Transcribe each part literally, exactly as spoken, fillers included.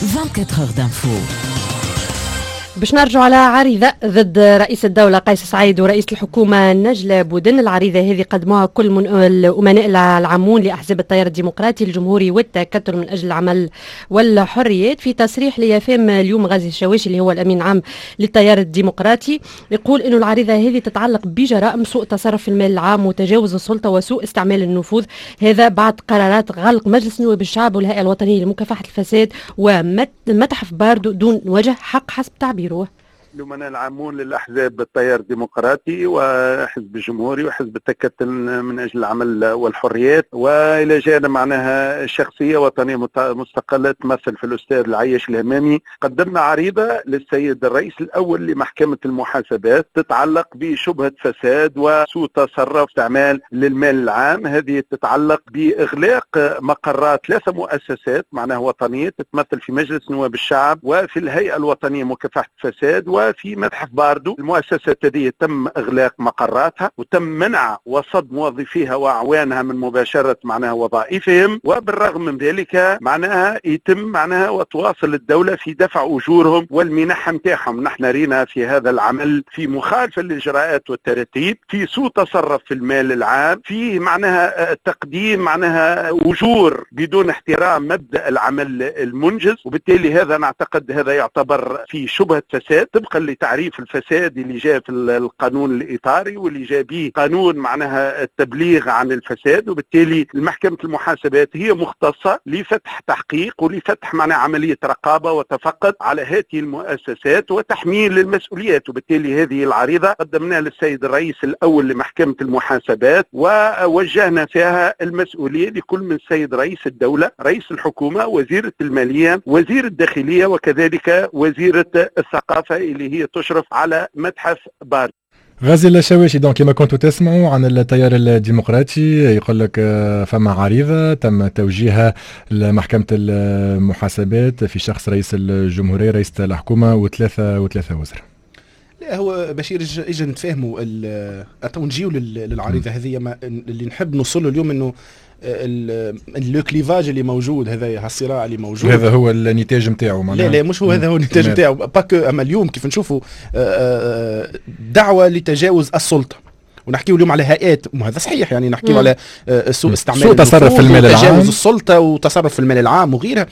vingt-quatre heures d'info. باش نرجع على عريضة ضد رئيس الدولة قيس سعيد ورئيس الحكومة نجلة بودن. العريضة هذه قدموها كل من الأمناء العامون لأحزاب التيار الديمقراطي الجمهوري والتكتل من أجل العمل والحريات. في تصريح ليافام اليوم غازي الشواشي اللي هو الأمين العام للتيار الديمقراطي يقول إنه العريضة هذه تتعلق بجرائم سوء تصرف في المال العام وتجاوز السلطة وسوء استعمال النفوذ، هذا بعد قرارات غلق مجلس نواب الشعب والهيئة الوطنية لمكافحة الفساد ومتحف باردو دون وجه حق حسب تعبيره. الأمناء العامون للأحزاب التيار الديمقراطي وحزب الجمهوري وحزب التكتل من أجل العمل والحريات، وإلى جانب معناها شخصية وطنية مستقلة تمثل في الأستاذ العيش الهمامي، قدمنا عريضة للسيد الرئيس الأول لمحكمة المحاسبات تتعلق بشبهة فساد وسوء تصرف استعمال للمال العام. هذه تتعلق بإغلاق مقرات ثلاثة مؤسسات معناها وطنية تتمثل في مجلس نواب الشعب وفي الهيئة الوطنية مكافحة الفساد وفي متحف باردو. المؤسسات هذه تم إغلاق مقراتها وتم منع وصد موظفيها وأعوانها من مباشرة معناها وظائفهم، وبالرغم من ذلك معناها يتم معناها وتواصل الدولة في دفع أجورهم والمنح نتاعهم. نحن رينا في هذا العمل في مخالفة للإجراءات والتراتيب، في سوء تصرف في المال العام، في معناها تقديم معناها أجور بدون احترام مبدأ العمل المنجز، وبالتالي هذا نعتقد هذا يعتبر في شبهة فساد طبقا لتعريف الفساد اللي جاء في القانون الإطاري واللي جاء به قانون معناها التبليغ عن الفساد. وبالتالي المحكمة المحاسبات هي مختصة لفتح تحقيق ولفتح معناها عملية رقابة وتفقد على هذه المؤسسات وتحميل المسؤوليات. وبالتالي هذه العريضة قدمناها للسيد الرئيس الأول لمحكمة المحاسبات ووجهنا فيها المسؤولية لكل من السيد رئيس الدولة، رئيس الحكومة، وزيرة المالية، وزير الداخلية، وكذلك وزيرة الثقافة اللي هي تشرف على متحف باردو. غازي الشواشي دونك كما كنتوا تسمعوا عن التيار الديمقراطي يقول لك فما عريضة تم توجيهها لمحكمة المحاسبات في شخص رئيس الجمهورية رئيس الحكومة وثلاثة وثلاثة وزراء. لا هو بشير اجى نتفاهموا تو نجيو للعريضة هذه اللي نحب نوصله اليوم انه لو كليفاج اللي موجود هذا الصراع اللي موجود هذا هو النتاج نتاعو. لا لا مش هو هذا هو النتاج نتاعو باك. اما اليوم كيف نشوفوا دعوة لتجاوز السلطة ونحكيوا اليوم على هيئات، وهذا صحيح يعني نحكيوا على سوء استعمال سوء تصرف في المال العام، تجاوز السلطة وتصرف في المال العام وغيرها.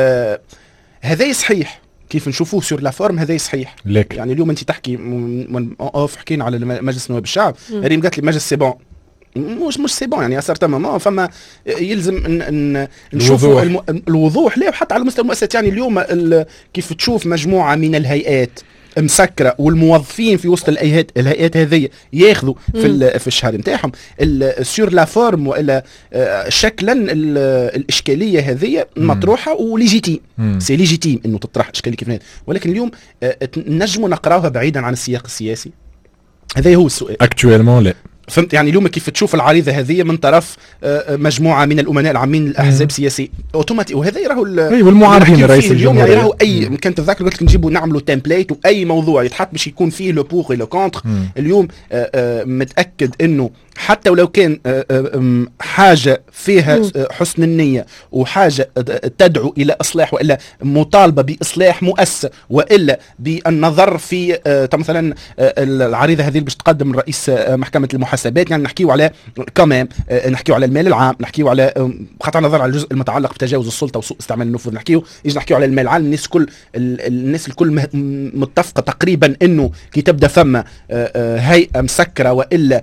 هذا صحيح كيف نشوفوه سور لا فورم هذا صحيح. لك. يعني اليوم انت تحكي اوف حكينا على مجلس نواب الشعب، ريم قالت لي مجلس سي بون، مش مش سي بون يعني اثر تماما، فما يلزم ان نشوفوا الوضوح. الوضوح لا حتى على مستوى المؤسسات. يعني اليوم كيف تشوف مجموعه من الهيئات مسكره والموظفين في وسط الهيئات الهيئات هذه ياخذوا في في الشهر نتاعهم سور لا فورم والا شكلا الاشكاليه هذه مطروحه وليجيتيم، سي ليجيتيم انه تطرح اشكاليه كيف هذه، ولكن اليوم نجموا نقراوها بعيدا عن السياق السياسي. هذا هو السؤال اكتويلمون. لا فهمت يعني اليوم كيف تشوف العريضه هذه من طرف مجموعه من الامناء العامين الاحزاب السياسيه اوتوماتيك، وهذا راهو والمعارضين رئيس اليوم يعني راهو اي كان تذكر قلت لك نجيبوا نعملوا تمبليت واي موضوع يتحط باش يكون فيه لو بور لو كونتر. اليوم متاكد انه حتى ولو كان حاجه فيها حسن النيه وحاجه تدعو الى اصلاح والا مطالبه باصلاح مؤسسه والا بالنظر في مثلا العريضه هذه باش تقدم رئيس محكمه المحاسبات، يعني نحكيو على كمان نحكيو على المال العام، نحكيو على بقطع النظر على الجزء المتعلق بتجاوز السلطه وسوء استعمال النفوذ، نحكيو يجي نحكيو على المال العام. الناس كل الناس الكل متفقه تقريبا انه كي تبدا فما هيئه مسكره والا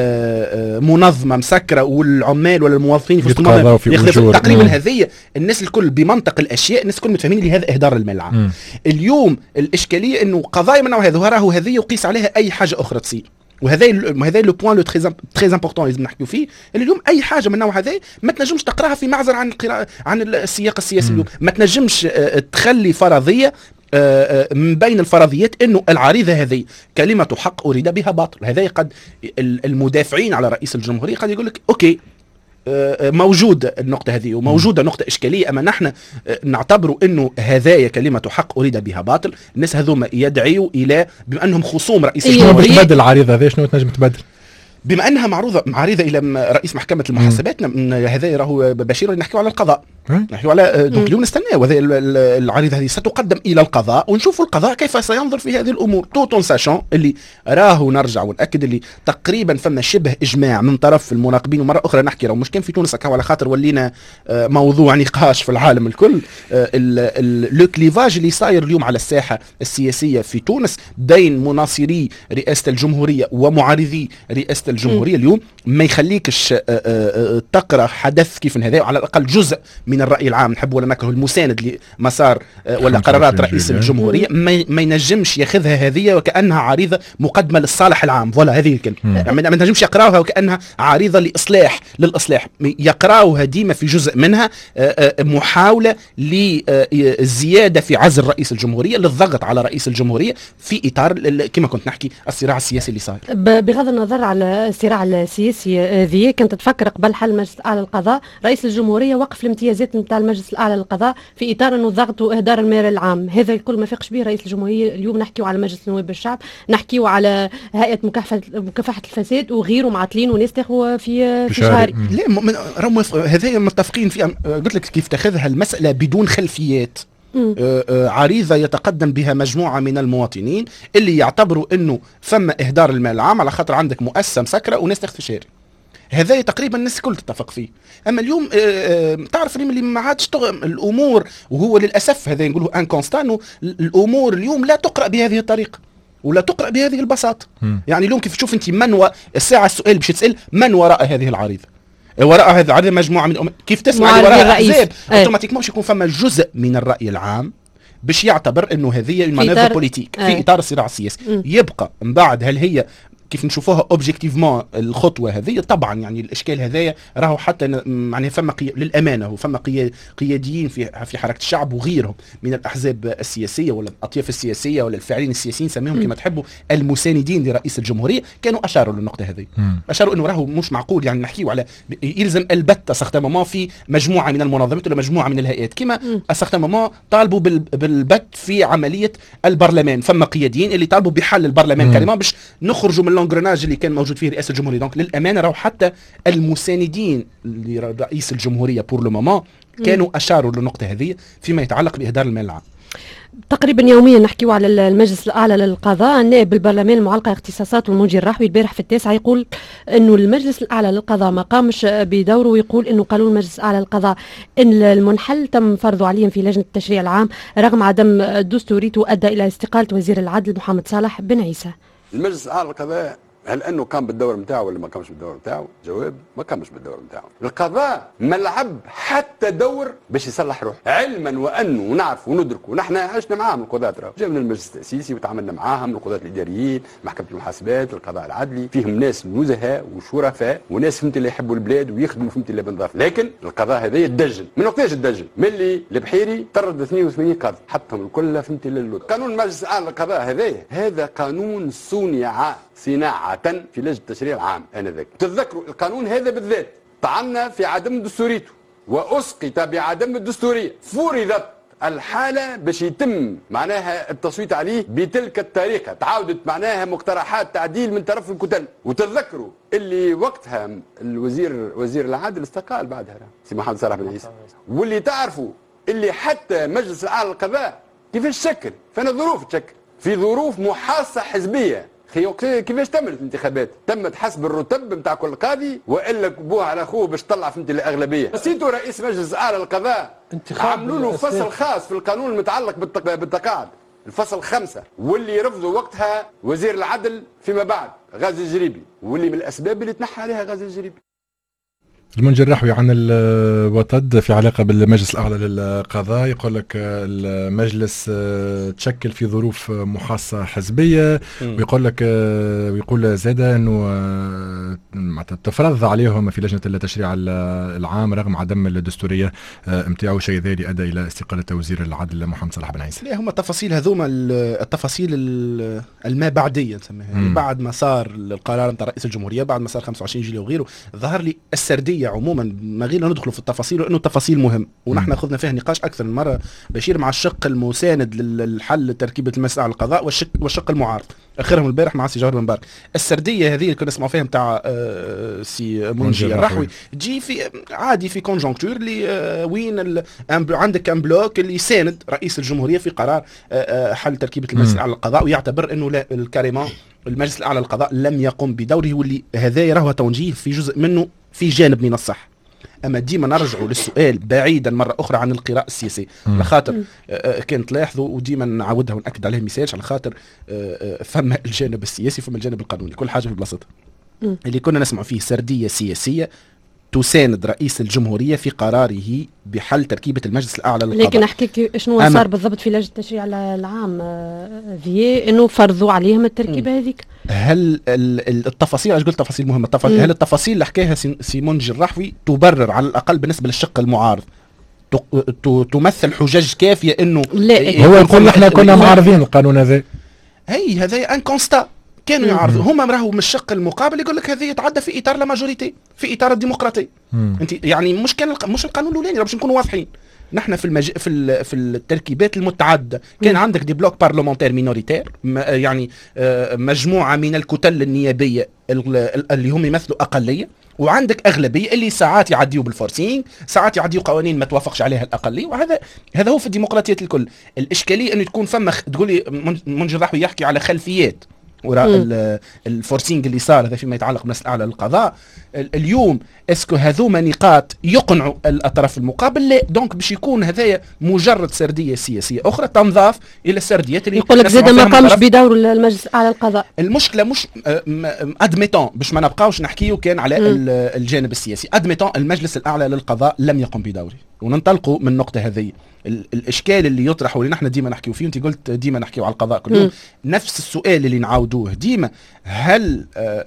منظمه مسكره والعمال ولا الموظفين في المنظمه تقريبا هذه الناس الكل بمنطق الاشياء الناس الكل متفاهمين لهذا اهدار المال العام. اليوم الاشكاليه انه قضايا من نوع هذا راهو هذه يقيس عليها اي حاجه اخرى تصير، وهذا وهذا لو بوين لو تري تري امبورطون لازم نحكيو فيه. اليوم اي حاجه من النوع هذا ما تنجمش تقراها في معزل عن القراءه عن السياق السياسي. اليوم ما تنجمش تخلي فرضيه من بين الفرضيات انه العريضه هذه كلمه حق اريد بها باطل. هذا قد المدافعين على رئيس الجمهوريه قد يقول لك اوكي موجودة النقطة هذه وموجودة نقطة إشكالية، أما نحن نعتبر أنه هذايا كلمة حق أريد بها باطل. الناس هذوما يدعيوا إلى بما أنهم خصوم رئيس الجمهورية. شنو تبدل العريضة هذه؟ شنو تنجم تبدل؟ بما أنها معروضة معرضة إلى رئيس محكمة المحاسبات، هذا راهو بشير نحكي على القضاء. نحكي على دونك اليوم نستناو العريضه هذه ستقدم الى القضاء ونشوفوا القضاء كيف سينظر في هذه الامور توتون ساشون اللي راهو نرجع ونأكد اللي تقريبا فما شبه اجماع من طرف المراقبين. ومره اخرى نحكي راه مش كان في تونس على خاطر ولينا موضوع نقاش في العالم الكل. لو كليفاج اللي صاير اليوم على الساحه السياسيه في تونس بين مناصري رئاسه الجمهوريه ومعارضي رئاسه الجمهوريه اليوم ما يخليكش تقرا حدث كيف هذا، على الاقل جزء من الرأي العام نحب ولا نكره المساند لمسار ولا قرارات رئيس الجمهورية ما ينجمش ياخذها هذه وكأنها عريضة مقدمة للصالح العام. فوالا هذه الكلمة، يعني ما ينجمش يقراوها وكأنها عريضة لإصلاح للإصلاح، يقراوها ديما في جزء منها محاولة للزيادة في عزل رئيس الجمهورية، للضغط على رئيس الجمهورية في إطار كما كنت نحكي الصراع السياسي اللي صاير. بغض النظر على الصراع السياسي ذي، كنت تفكر قبل حل مجلس الأعلى للقضاء رئيس الجمهورية وقف الامتيازات نتاع المجلس الاعلى للقضاء في اطار انه ضغط واهدار المال العام، هذا الكل ما فيقش به رئيس الجمهوريه. اليوم نحكيو على مجلس نواب الشعب، نحكيو على هيئه مكافحه مكافحه الفساد وغيره معطلين وناس تاخذوا في في شهري. لا راهم هذا متفقين فيه. قلت لك كيف تاخذها المساله بدون خلفيات. آه آه عريضة يتقدم بها مجموعة من المواطنين اللي يعتبروا انه ثم اهدار المال العام على خاطر عندك مؤسسة مسكرة وناس تاخذ في شاري. هذا تقريبا الناس الكل تتفق فيه. اما اليوم آه تعرف اللي ما عادش الامور، وهو للاسف هذا نقوله ان كونستان، الامور اليوم لا تقرا بهذه الطريقه ولا تقرا بهذه البساطه. يعني اليوم كيف تشوف انت من و... الساعه السؤال باش تسال من وراء هذه العريضه، وراء هذه العريضه مجموعه من الأم... كيف تسمع وراء الاحزاب اوتوماتيكمون يكون فما جزء من الراي العام باش يعتبر انه هذه مانوفر بوليتيك في اطار الصراع السياسي. يبقى من بعد هل هي كيف نشوفوها اوبجيكتيفمون الخطوه هذه؟ طبعا يعني الاشكال هذايا راهو حتى يعني فما قي... للامانه وفما قي... قياديين في في حركه الشعب وغيرهم من الاحزاب السياسيه ولا الاطياف السياسيه ولا الفاعلين السياسيين سميهم كما تحبوا المساندين لرئيس الجمهوريه كانوا اشاروا للنقطه هذه. اشاروا انه راهو مش معقول يعني نحكيو على يلزم البته سختمما في مجموعه من المنظمات ولا مجموعه من الهيئات كما سختمما طالبوا بال... بالبت في عمليه البرلمان. فما قياديين اللي طالبوا بحل البرلمان كلمه باش نخرجوا من الانجرناج اللي كان موجود فيه رئاسه الجمهوريه. دونك للامانه راهو حتى المساندين لرئيس الجمهوريه بور لو مومون كانوا اشاروا للنقطه هذه فيما يتعلق باهدار المال العام. تقريبا يوميا نحكيو على المجلس الاعلى للقضاء. النائب بالبرلمان المعلقه اختصاصات والمنجي الرحوي البارح في التاسعه يقول انه المجلس الاعلى للقضاء ما قامش بدوره، ويقول انه قانون المجلس الاعلى للقضاء ان المنحل تم فرضه عليهم في لجنه التشريع العام رغم عدم دستوريته ادى الى استقاله وزير العدل محمد صالح بن عيسى. المجلس الاعلى للقضاء هل انه قام بالدور نتاعو ولا ما قامش بالدور نتاعو؟ جواب ما قامش بالدور نتاعو. القضاء ما لعب حتى دور باش يصلح روحه، علما وانه ونعرف وندرك ونحن عشنا معاهم القضاة، ترى جاء من المجلس التاسيسي وتعاملنا معاهم القضاة الاداريين، محكمه المحاسبات، القضاء العدلي، فيهم ناس نزهاء وشرفاء وناس فهمت اللي يحبوا البلاد ويخدموا فهمت اللي بنظافه، لكن القضاء هذا يتدجل. من وقتاش الدجل؟ ملي البحيري طرد اثنين وثمانين قاضي حطهم الكل فهمت للود. قانون المجلس الاعلى للقضاء هذا هذا قانون صنع صناعة في لجنة التشريع العام آنذاك. تتذكروا القانون هذا بالذات طعنا في عدم دستوريته وأسقط بعدم الدستورية، فرضت الحالة باش يتم معناها التصويت عليه بتلك الطريقة، تعاودت معناها مقترحات تعديل من طرف الكتل. وتتذكروا اللي وقتها الوزير وزير العدل استقال بعدها سي محمد صالح بن عيسى، واللي تعرفوا اللي حتى مجلس الأعلى للقضاء كيفاش شكل، فانا ظروف تشكل في ظروف محاصة حزبية. كيفاش تمت الانتخابات؟ تمت حسب الرتب نتاع كل قاضي والا كبوها على اخوه باش تطلع فهمت الاغلبيه. نسيتوا رئيس مجلس الاعلى للقضاء عملوا له فصل خاص في القانون المتعلق بالتقاعد، الفصل خمسة، واللي رفضوا وقتها وزير العدل فيما بعد غازي الجريبي، واللي من الاسباب اللي تنحى عليها غازي الجريبي. المنجي الرحوي عن الوطد في علاقة بالمجلس الأعلى للقضاء يقول لك المجلس تشكل في ظروف محاصة حزبية، ويقول لك ويقول زادة أنه تفرض عليهم في لجنة التشريع العام رغم عدم الدستورية امتياعه، شيء ذلك أدى إلى استقالة وزير العدل محمد صالح بن عيسى. لا هم التفاصيل هذوما التفاصيل الما بعدية نسميها، يعني بعد ما صار القرار نتاع رئيس الجمهورية، بعد ما صار خمسة وعشرين جويلية وغيره، ظهر لي السردية السرديه عموما ما غير ندخلوا في التفاصيل لانه التفاصيل مهم، ونحن اخذنا فيها نقاش اكثر من مره بشير مع الشق المساند للحل تركيبه المسألة على القضاء والشق والشق المعارض، اخرهم البارح مع سي جوهر بن مبارك. السرديه هذه اللي كنا نسمعوا فيها نتاع آه سي منجي الرحوي تجي في عادي في كونجونكتور اللي آه وين عندك ان بلوك اللي يساند رئيس الجمهوريه في قرار آه حل تركيبه المسألة على القضاء، ويعتبر انه الكاريمون المجلس الاعلى للقضاء لم يقم بدوره، واللي هذا راهو توجيه في جزء منه في جانب من الصح. اما ديما نرجعوا للسؤال بعيدا مره اخرى عن القراءه السياسيه، على خاطر كانت تلاحظوا وديما نعاودها وناكد عليها ميساج، على خاطر فما الجانب السياسي وفما الجانب القانوني، كل حاجه في بلاصتها. اللي كنا نسمع فيه سرديه سياسيه تساند رئيس الجمهوريه في قراره بحل تركيبه المجلس الاعلى للقضاء. لكن احكيك شنو صار بالضبط في لجنه التشريع العام في انه فرضوا عليهم التركيبه هذيك. هل التفاصيل ايش قلت تفاصيل مهمه التفاصيل هل التفاصيل اللي حكاها سيمون الجراحوي تبرر على الاقل بالنسبه للشق المعارض تمثل حجج كافيه انه هو يقول احنا كنا معارضين القانون هذا؟ هي هذا ان كونستا كانوا يعرضوا هما راهو من الشق المقابل يقول لك هذه يتعدى في اطار لا ماجوريتي في اطار الديمقراطيه. انت يعني مش كان مش القانون الاولاني باش نكونوا واضحين. نحن في المج... في ال... في التركيبات المتعدده كان مم. عندك دي بلوك بارلمونتير مينوريتير م... يعني آه مجموعه من الكتل النيابيه اللي هم يمثلوا اقليه، وعندك اغلبيه اللي ساعات يعديوا بالفورسينغ، ساعات يعديوا قوانين ما توافقش عليها الاقليه، وهذا هذا هو في الديمقراطيه الكل. الاشكاليه انه تكون فما تقولي منجي الرحوي يحكي على خلفيات وراء الفورسينغ اللي صار هذا فيما يتعلق بالمسألة الأعلى للقضاء. اليوم اسكو هذوما نقاط يقنعوا الأطراف المقابل؟ لا. دونك باش يكون هذايا مجرد سردية سياسية أخرى تنضاف إلى السرديات اللي يقول لك زاد ما قامش بدور المجلس الأعلى للقضاء. المشكلة مش أدميتون باش ما نبقاوش نحكيو كان على م. الجانب السياسي. أدميتون المجلس الأعلى للقضاء لم يقم بدوره، وننطلقوا من النقطة هذه. الاشكال اللي يطرح واللي نحن ديما نحكيو فيه، انت قلت ديما نحكيو على القضاء كل يوم، نفس السؤال اللي نعاودوه ديما، هل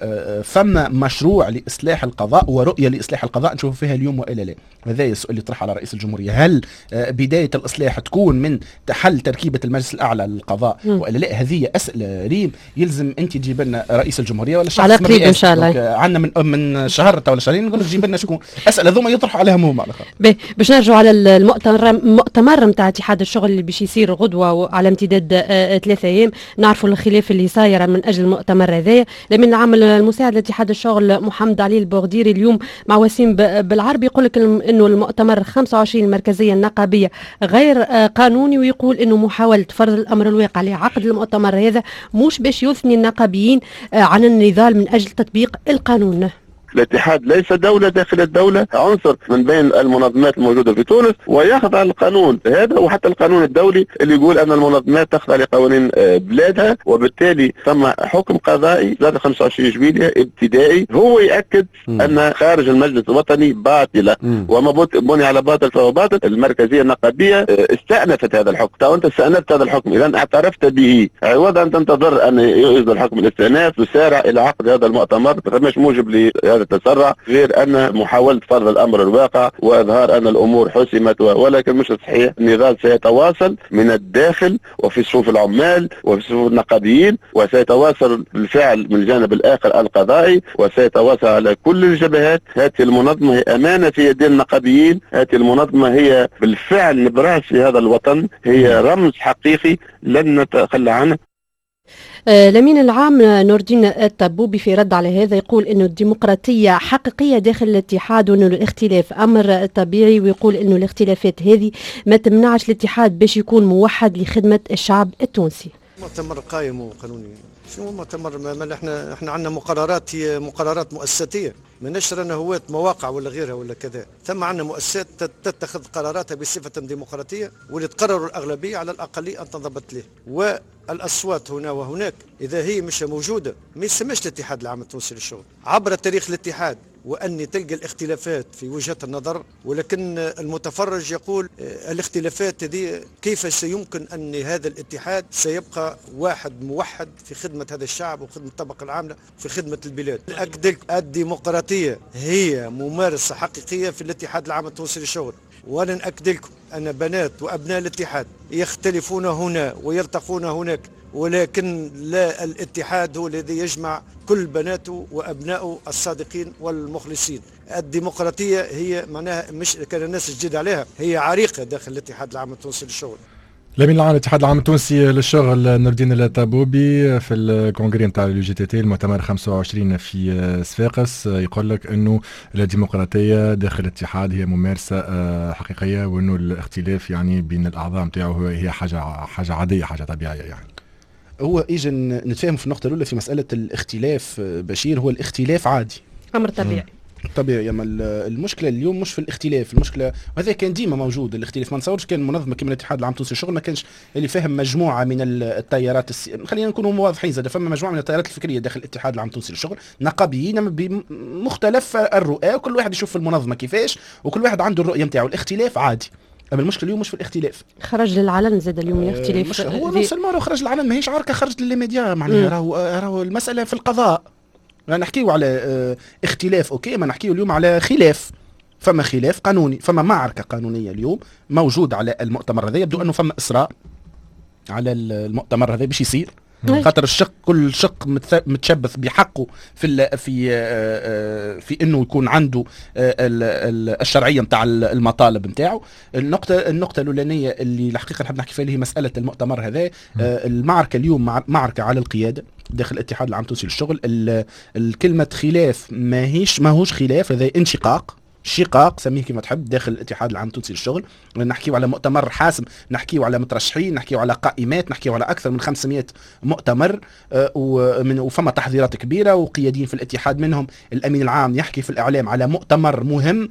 فما مشروع لاصلاح القضاء ورؤيه لاصلاح القضاء نشوف فيها اليوم والا لا؟ هذا السؤال اللي يطرح على رئيس الجمهوريه. هل بدايه الاصلاح تكون من حل تركيبه المجلس الاعلى للقضاء والا لا؟ هذه اسئله ريم يلزم انت تجيب لنا رئيس الجمهوريه ولا شخص على قريب ان شاء الله. عندنا من من شهر ولا شهرين نقول لك جيب لنا شكون. اسئله ذوما يطرحوا عليها هم على خاطر. باش نرجعوا على المؤتمر المؤتمر نتاع اتحاد الشغل اللي باش يصير غدوه على امتداد ثلاثة ايام. نعرفوا الخلاف اللي صاير من اجل المؤتمر هذايا. لمن العامل المساعد لاتحاد الشغل محمد علي البوغديري اليوم مع وسيم بالعربي يقول لك انه المؤتمر خمسة وعشرين المركزيه النقابيه غير قانوني، ويقول انه محاوله فرض الامر الواقع لعقد المؤتمر هذا مش باش يثني النقابيين عن النضال من اجل تطبيق القانون. الاتحاد ليس دولة داخل الدولة، عنصر من بين المنظمات الموجودة في تونس ويخضع القانون هذا، وحتى القانون الدولي اللي يقول أن المنظمات تخضع لقوانين بلادها، وبالتالي ثم حكم قضائي زاد خمسة وعشرين جويلية ابتدائي هو يأكد م. أن خارج المجلس الوطني باطلة، وما بني على باطل فهو باطل. المركزية النقابية استأنفت هذا الحكم، تو أنت استأنفت هذا الحكم، إذا اعترفت به عوض أن تنتظر أن يصدر حكم الاستئناف تسارع إلى عقد هذا المؤتمر. ما فماش موجب لهذا التسرع غير أن محاولة فرض الأمر الواقع وإظهار أن الأمور حسمت، ولكن مش صحيح. النضال سيتواصل من الداخل وفي صفوف العمال وفي صفوف النقابيين، وسيتواصل بالفعل من الجانب الآخر القضائي، وسيتواصل على كل الجبهات. هذه المنظمة هي أمانة في يدين النقابيين، هذه المنظمة هي بالفعل نبراس في هذا الوطن، هي رمز حقيقي لن نتخلى عنه. الأمين العام نور الدين الطبوبي في رد على هذا يقول إنه الديمقراطية حقيقية داخل الاتحاد وإنه الاختلاف أمر طبيعي، ويقول إنه الاختلافات هذه ما تمنعش الاتحاد باش يكون موحد لخدمة الشعب التونسي. مؤتمر قائم وقانوني. شنو مؤتمر؟ ما احنا احنا عندنا مقررات، هي مقررات مؤسساتيه، ما نشرنا هواة مواقع ولا غيرها ولا كذا. ثم عندنا مؤسسات تتخذ قراراتها بصفه ديمقراطيه، واللي تقرر الاغلبيه على الاقليه ان تنضبط له، والاصوات هنا وهناك اذا هي مش موجوده ما يسمىش الاتحاد العام التونسي للشغل. عبر تاريخ الاتحاد وأني تلقى الاختلافات في وجهة النظر، ولكن المتفرج يقول الاختلافات هذه كيف سيمكن أن هذا الاتحاد سيبقى واحد موحد في خدمة هذا الشعب وخدمة الطبقة العاملة في خدمة البلاد. أكد الديمقراطية هي ممارسة حقيقية في الاتحاد العام التونسي للشغل، ولن أكد لكم أن بنات وأبناء الاتحاد يختلفون هنا ويلتقون هناك ولكن لا الاتحاد هو الذي يجمع كل بناته وأبنائه الصادقين والمخلصين. الديمقراطية هي معناها مش كان الناس تجد عليها، هي عريقة داخل الاتحاد العام التونسي للشغل. الامين العام للاتحاد العام التونسي للشغل نور الدين الطابوبي في الكونغري نتاع اليو جي تي تي المؤتمر خمسة وعشرين في صفاقس يقول لك انه الديمقراطيه داخل الاتحاد هي ممارسه حقيقيه، وانه الاختلاف يعني بين الاعضاء نتاعو هي حاجه حاجه عاديه، حاجه طبيعيه. يعني هو اجى نتفاهم في النقطه الاولى في مساله الاختلاف بشير، هو الاختلاف عادي امر طبيعي. طبيعي. اما المشكله اليوم مش في الاختلاف، المشكله وهذا كان ديما موجود الاختلاف. ما نتصورش كان منظمه كما الاتحاد العام التونسي للشغل ما كانش اللي فاهم مجموعه من التيارات السي... خلينا نكونوا واضحين، زاد فما مجموعه من التيارات الفكريه داخل الاتحاد العام التونسي للشغل، نقابيين بمختلف الرؤى، وكل واحد يشوف المنظمه كيفاش، وكل واحد عنده الرؤيه نتاعو. الاختلاف عادي، اما المشكله اليوم مش في الاختلاف. خرج للعلن زاد اليوم الاختلاف. أه هو نفس المره خرج للعلن، ماهيش عركه خرجت للميديا، معناها راهو راهو المساله في القضاء. يعني نحكيو على اه اختلاف اوكي، ما نحكيو اليوم على خلاف. فما خلاف قانوني، فما معركه قانونيه اليوم موجود على المؤتمر هذا. يبدو انه فما اصرار على المؤتمر هذا باش يصير، خاطر الشق كل شق متشبث بحقه في ال في آه في انه يكون عنده آه الشرعيه نتاع المطالب نتاعو. النقطه النقطه الاولانيه اللي الحقيقه نحب نحكي فيها هي مساله المؤتمر هذا. آه المعركه اليوم معركه على القياده داخل الاتحاد العام التونسي للشغل. الكلمه خلاف ماهيش ماهوش خلاف، هذا انشقاق، شقاق سميه كما تحب داخل الاتحاد العام التونسي للشغل. نحكيو على مؤتمر حاسم، نحكيو على مترشحين، نحكيو على قائمات، نحكيو على اكثر من خمسمائة مؤتمر، آه ومن وفما تحضيرات كبيره، وقياديين في الاتحاد منهم الامين العام يحكي في الاعلام على مؤتمر مهم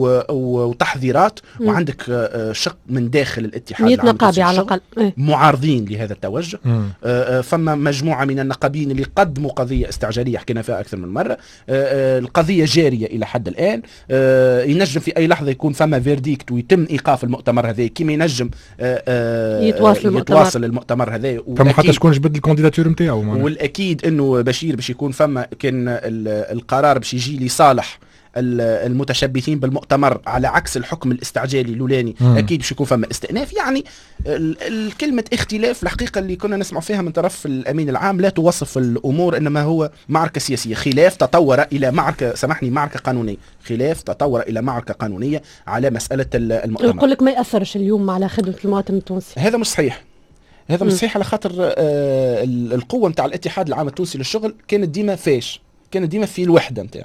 وتحضيرات، وعندك آه شق من داخل الاتحاد العام نقابي على الاقل معارضين لهذا التوجه. آه فما مجموعه من النقابيين اللي قدموا قضيه استعجاليه حكينا فيها اكثر من مره. آه القضيه جاريه الى حد الان. آه ينجم في اي لحظه يكون فما فيرديكت ويتم ايقاف المؤتمر هذا، كما ينجم آآ آآ يتواصل المؤتمر, يتواصل المؤتمر هذا. فما حتى شكون جبد الكانديداتور نتاعو، والاكيد انه بشير باش يكون فما كان القرار باش يجي لصالح المتشبثين بالمؤتمر على عكس الحكم الاستعجالي الاولاني. اكيد باش يكون فما استئناف. يعني الكلمه اختلاف الحقيقه اللي كنا نسمع فيها من طرف الامين العام لا توصف الامور، انما هو معركه سياسيه. خلاف تطور الى معركه، سامحني، معركه قانونيه. خلاف تطور الى معركه قانونيه على مساله المؤتمر. يقول لك ما ياثرش اليوم على خدمه المواطن التونسي. هذا مش صحيح، هذا مش صحيح، على خاطر آه القوه نتاع الاتحاد العام التونسي للشغل كانت ديما فاش، كانت ديما في الوحده نتاعو.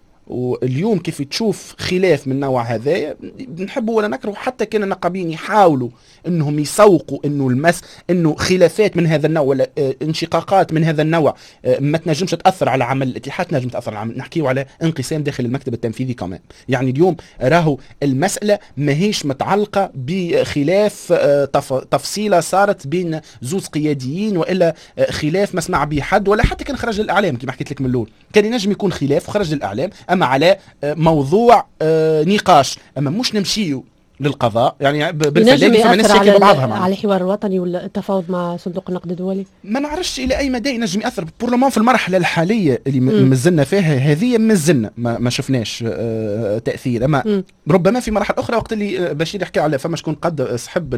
واليوم كيف تشوف خلاف من نوع هذا، بنحبه ولا نكره، حتى كان النقابين يحاولوا انهم يسوقوا انه المس انه خلافات من هذا النوع ولا اه انشقاقات من هذا النوع اه ما تنجمش تاثر على عمل الاتحاد، تنجم تاثر على عمل. نحكيو على انقسام داخل المكتب التنفيذي كمان. يعني اليوم راهو المساله ماهيش متعلقه بخلاف اه تف... تفصيله صارت بين زوز قياديين، والا اه خلاف ما سمع به حد، ولا حتى كان خرج للاعلام كما حكيت لك من الاول. كان ينجم يكون خلاف وخرج للاعلام، اما على موضوع نقاش، اما مش نمشيو للقضاء. يعني بالفعل فما ناس على بعضها على الحوار الوطني والتفاوض مع صندوق النقد الدولي. ما نعرفش الى اي مدى ينجم ياثر بورلمان في المرحله الحاليه اللي مازلنا فيها هذه. مازلنا ما, ما شفناش آه تاثير، اما م. ربما في مراحل اخرى وقت اللي بشير يحكي على فما شكون قد سحب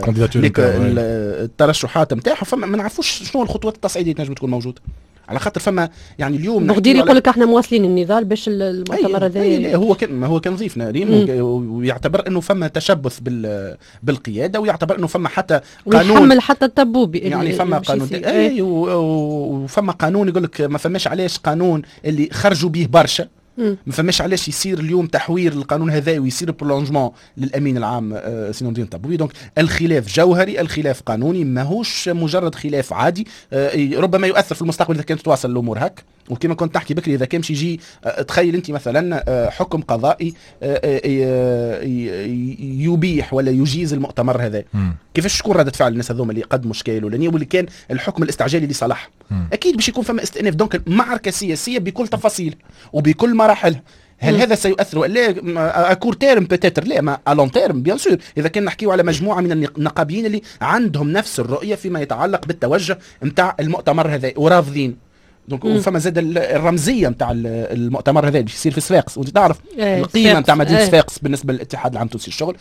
الترشحات نتاعها، فما ما نعرفوش شنو الخطوات التصعيديه تنجم تكون موجوده. على خاطر فما يعني اليوم بغدير يقول لك احنا مواصلين النضال باش المؤتمر هذا. هو كان هو كان ضيف نارين، ويعتبر انه فما تشبث بال بالقياده، ويعتبر انه فما حتى قانون ويحمل حتى الطبوبي يعني فما قانون اي وفما قانون يقول لك ما فماش علاش قانون اللي خرجوا به برشا، ما فماش علاش يصير اليوم تحوير القانون هذا ويصير برولونجمون للامين العام آه سي نور الدين الطابوبي. دونك الخلاف جوهري، الخلاف قانوني، ماهوش مجرد خلاف عادي. آه ربما يؤثر في المستقبل اذا كانت تواصل الامور هك. وكما كنت تحكي بكري اذا كان يجي آه تخيل انت مثلا آه حكم قضائي آه آه يبيح ولا يجيز المؤتمر هذا، كيفاش تكون ردة فعل الناس هذوما اللي قدموا شكاية الاولانيه واللي كان الحكم الاستعجالي لصالحهم؟ اكيد باش يكون فما استئناف. دونك معركه سياسيه بكل تفاصيل وبكل مراحلها. هل مم. هذا سيؤثر لا اكور تيرم بتاتر؟ لا، ما الون تيرم بيان سور. اذا كان نحكيو على مجموعه من النقابيين اللي عندهم نفس الرؤيه فيما يتعلق بالتوجه نتاع المؤتمر هذا ورافضين. دونك فما زاد الرمزيه نتاع المؤتمر هذا باش يصير في صفاقس، وانت تعرف ايه القيمه نتاع مدينه ايه صفاقس بالنسبه للاتحاد العام التونسي للشغل.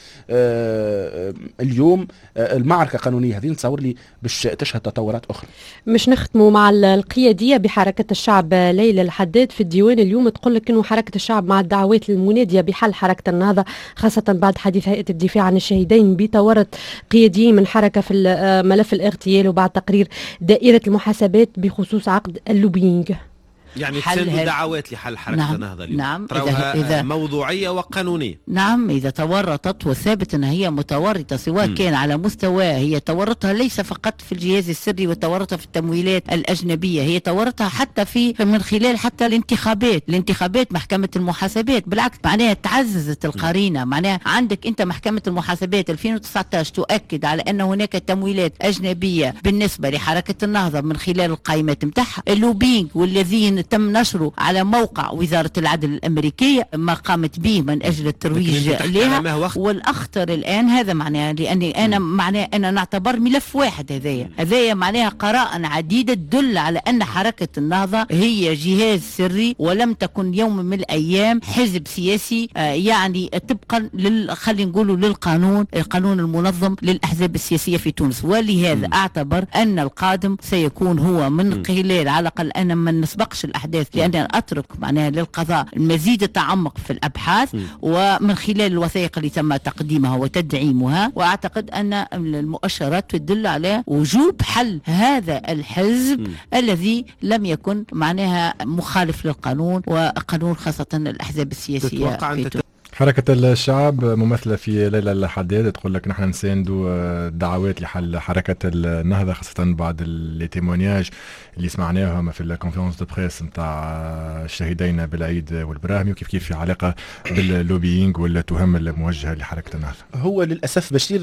آه اليوم آه المعركه القانونيه هذه نتصور لي باش تشهد تطورات اخرى. مش نختموا مع القياديه بحركه الشعب ليلى الحداد في الديوان اليوم تقول لك انه حركه الشعب مع الدعوات المناديه بحل حركه النهضه، خاصه بعد حديث هيئه الدفاع عن الشهيدين بتورط قياديين من حركه في ملف الاغتيال، وبعد تقرير دائره المحاسبات بخصوص عقد اللوبينج. يعني تساندوا دعوات لحل حركة نعم النهضة اليوم. نعم إذا, إذا موضوعية وقانونية. نعم إذا تورطت وثابت أن هي متورطة سواء م. كان على مستوى، هي تورطها ليس فقط في الجهاز السري وتورطها في التمويلات الأجنبية، هي تورطها حتى في من خلال حتى الانتخابات الانتخابات محكمة المحاسبات. بالعكس معناها تعززت القرينة، معناها عندك أنت محكمة المحاسبات ألفين وتسعة عشر تؤكد على أن هناك تمويلات أجنبية بالنسبة لحركة النهضة من خلال القائمات متاعها. اللوبينج والذين تم نشره على موقع وزارة العدل الأمريكية ما قامت به من أجل الترويج لها، والأخطر الآن هذا معناه لأني أنا معناه أنا نعتبر ملف واحد هذايا هذايا معناها قراءة عديدة تدل على أن حركة النهضة هي جهاز سري ولم تكن يوم من الأيام حزب سياسي، آه يعني طبقا لل خلينا نقولوا للقانون القانون المنظم للأحزاب السياسية في تونس. ولهذا م. أعتبر أن القادم سيكون هو من خلال على الأقل أنا ما نسبقش الأحداث لأن أترك معناها للقضاء المزيد التعمق في الأبحاث م. ومن خلال الوثائق اللي تم تقديمها وتدعيمها، وأعتقد أن المؤشرات تدل على وجوب حل هذا الحزب م. الذي لم يكن معناها مخالف للقانون وقانون خاصة الأحزاب السياسية في تونس. حركة الشعب ممثلة في ليلى الحداد تقول لك نحن نساندوا دعوات لحل حركة النهضة، خاصة بعد لي تيمونياج اللي سمعناهم في الكونفرنس دو بريس نتاع الشهيدين بالعيد والبراهمي، وكيف كيف في علاقة باللوبيينج والتهم الموجهة لحركة النهضة. هو للأسف بشير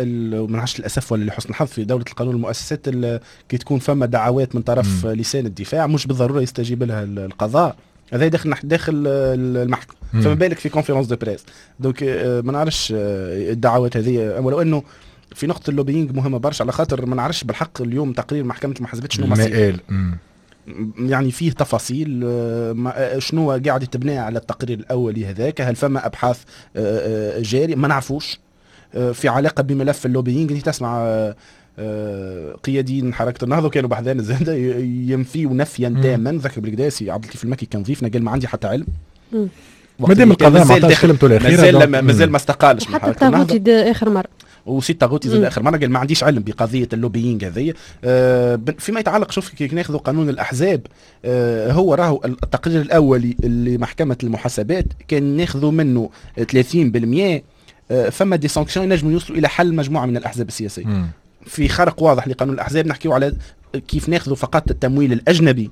ما نعرفش للأسف ولا لحسن الحظ في دولة القانون المؤسسات كي تكون فما دعوات من طرف م. لسان الدفاع مش بالضرورة يستجيب لها القضاء، هذا داخل داخل المحكمة، فما بالك في كونفرنس دو بريس. دونك ما نعرفش الدعوات هذه، ولو انه في نقطة اللوبينج مهمة برشا على خاطر ما نعرفش بالحق اليوم تقرير محكمة المحاسبات شنو مصير، يعني فيه تفاصيل شنو قاعد يتبنى على التقرير الأولي هذاك، هل فما أبحاث جاري ما نعرفوش في علاقة بملف اللوبينج. انت تسمع قياديين حركه النهضه كانوا بحذان الزهده ينفيوا نفيا تاما. ذكر بالقداسي عبد اللطيف المكي كان ضيفنا قال ما عندي حتى علم، مادام القضاء ما عطاش كلمته الاخيره مازال مازال ما استقالش حتى الطاغوتي اخر مره وسي الطاغوتي زاد اخر مره قال ما عنديش علم بقضيه اللوبينج هذه. آه فيما يتعلق شوف كي ناخذوا قانون الاحزاب، آه هو راهو التقرير الاولي اللي محكمه المحاسبات كان ناخذوا منه ثلاثين بالمئة، آه فما دي سانكسيون ينجموا يوصلوا الى حل مجموعه من الاحزاب السياسيه. م. في خرق واضح لقانون الأحزاب نحكيو على كيف ناخذوا فقط التمويل الأجنبي،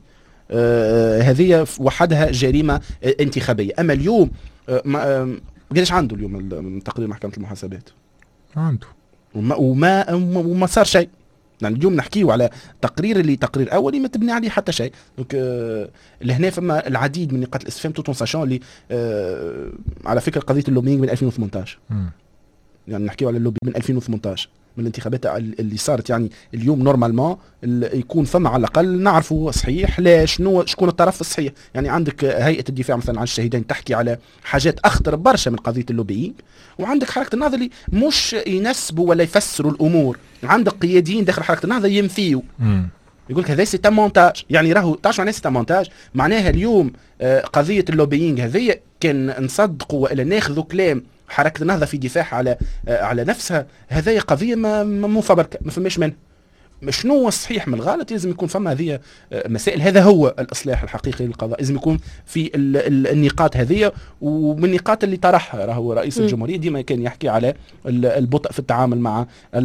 آه هذه وحدها جريمة آه انتخابية. أما اليوم آه ما قداش عنده اليوم تقرير محكمة المحاسبات؟ عنده وما وما, وما صار شيء. يعني اليوم نحكيو على تقرير اللي تقرير أولي ما تبني عليه حتى شيء. دونك آه لهنا فما العديد من نقاط الاستفهام توتون ساشون اللي آه على فكرة قضية اللوبينج من ألفين وثمانية عشر، م. يعني نحكيو على اللوبي من ألفين وثمانية عشر من الانتخابات اللي صارت. يعني اليوم نورمالمون يكون فما على الاقل نعرفوا صحيح لا شنو شكون الطرف الصحيح. يعني عندك هيئه الدفاع مثلا عن الشهيدين تحكي على حاجات اخطر برشا من قضيه اللوبيين، وعندك حركه النهضه اللي مش ينسبوا ولا يفسروا الامور. عندك قياديين داخل حركه النهضه ينفيوا، يقول لك هذا سي مونتاج. يعني راهو تعرف معناها سي مونتاج، معناها اليوم آه قضيه اللوبيين هذه كان نصدقوا والا ناخذوا كلام حركة النهضة في دفاع على على نفسها، هذه قضية ما مفبركة ما فماش منها. شنو هو الصحيح من الغلط؟ لازم يكون فما هذه مسائل. هذا هو الإصلاح الحقيقي للقضاء، لازم يكون في النقاط هذه. ومن النقاط اللي طرحها راهو رئيس الجمهورية ديما كان يحكي على البطء في التعامل مع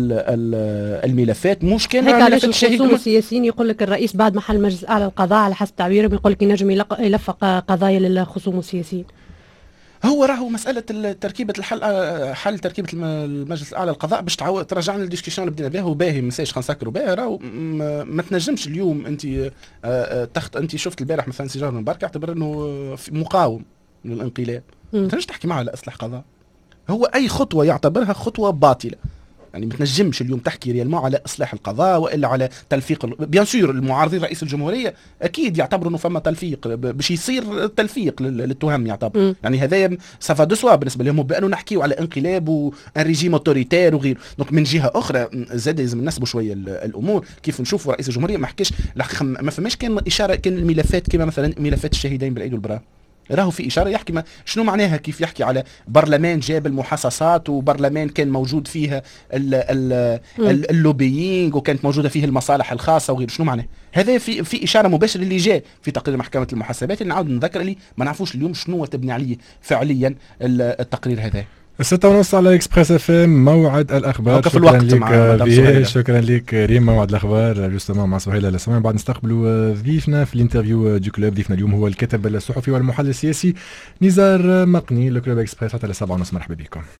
الملفات، مش كان هيك علاش الخصوم السياسيين يقول لك الرئيس بعد ما حل مجلس أعلى القضاء على حسب تعبيرهم يقول لك ينجم يلفق قضايا للخصوم السياسيين. هو راهو مسألة تركيبة الحل حل تركيبة المجلس الأعلى للقضاء باش تعاود ترجعنا للديسكسيون اللي بدينا بها. وباهي ما نساش خنسكروا بها. راهو ما تنجمش اليوم أنت تخت أنت شفت البارح مثلا سجار من بركة اعتبر إنه مقاوم للانقلاب، ما تنجمش تحكي معه على إصلاح قضاء. هو أي خطوة يعتبرها خطوة باطلة. يعني ما تنجمش اليوم تحكي ريالمون على اصلاح القضاء والا على تلفيق ال... بيان سور المعارضين رئيس الجمهوريه اكيد يعتبروا انه فما تلفيق باش يصير تلفيق للتهم يعتبر م. يعني هذا سافا دو سوا بالنسبه لهم، بانه نحكيوا على انقلاب وان ريجيم اوتوريتير وغيره. دونك من جهه اخرى زاد لازم نسبوا شويه الامور كيف نشوفوا رئيس الجمهوريه ما حكيش ما فماش كان اشاره كان الملفات كما مثلا ملفات الشهيدين بالعيد والبراء راهو في اشاره يحكي ما شنو معناها كيف يحكي على برلمان جاب المحاصصات وبرلمان كان موجود فيها اللوبيينغ وكانت موجوده فيه المصالح الخاصه وغيره. شنو معناه هذا؟ في في اشاره مباشره اللي جاء في تقرير محكمه المحاسبات اللي نعاود نذكر اللي ما نعرفوش اليوم شنو تبني عليه فعليا التقرير هذا. الستة ونص على اكسبريس اف ام موعد الاخبار. شكرا لك شكرا لك ريم. موعد الاخبار جوستومون مع سهيله السماع. بعد نستقبلوا ضيفنا في الانترفيو دو كلوب. ضيفنا اليوم هو الكاتب الصحفي والمحلل السياسي نزار مقني. لو كلوب اكسبريس حتى السبعة ونص. مرحبا بكم.